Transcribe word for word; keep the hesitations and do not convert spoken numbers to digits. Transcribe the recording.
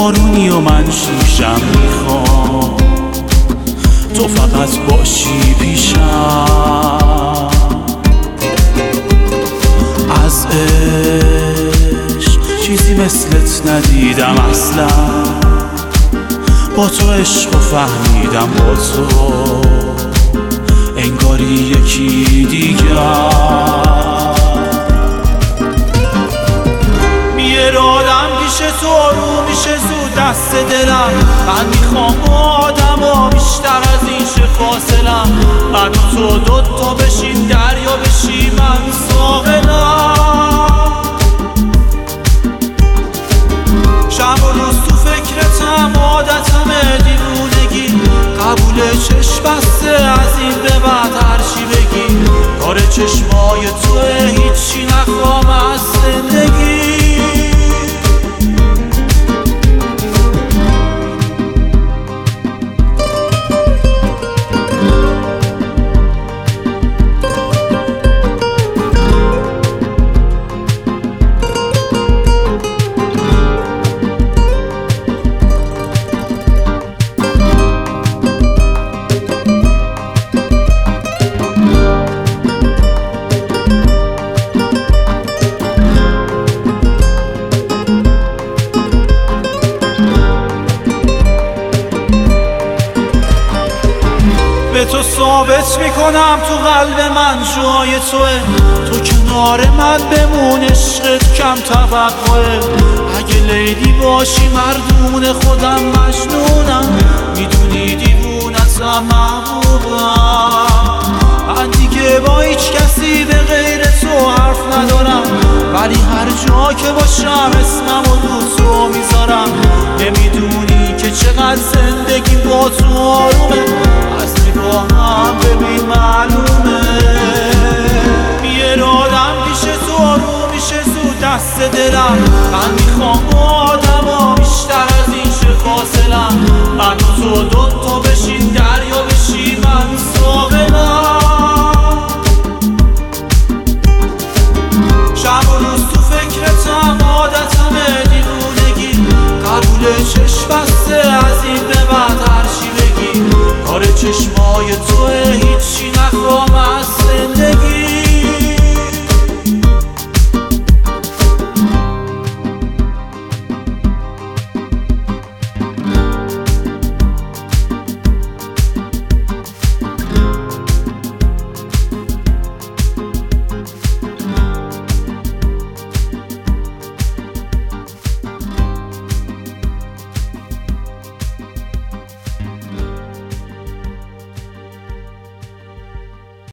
بارونی و من شیشم میخوام تو فقط باشی پیشم. از عشق چیزی مثلت ندیدم اصلا، با تو عشق و فهمیدم با تو انگاری یکی دیگر. میرادم پیش تو رو میشه زود دست دلم، من میخوام با آدم ها بیشتر از این شه فاصلم. من و تو دوتا بشیم دریا بشیم من ساحلم. شب و روز تو فکرتم عادتمه دیوونگی، قبول چشم بسته از این به بعد هرچی بگی. کار چشمای توه هیچی نخوام از زندگی. به تو ثابت میکنم تو قلب من جای توه، تو کنار من بمون عشقت کم توقعه. اگه لیلی باشی مردون خودم مجنونم، میدونی دیوونتم محبوبم. من دیگه با هیچ کسی به غیر تو حرف ندارم، ولی هر جا که باشم اسمم و رو تو میذارم. نمیدونی که چقدر زندگی با تو آرومه، از نگاهم ببین معلومه. بیرادم پیش تو رو میشه زود دست دلم، من میخوام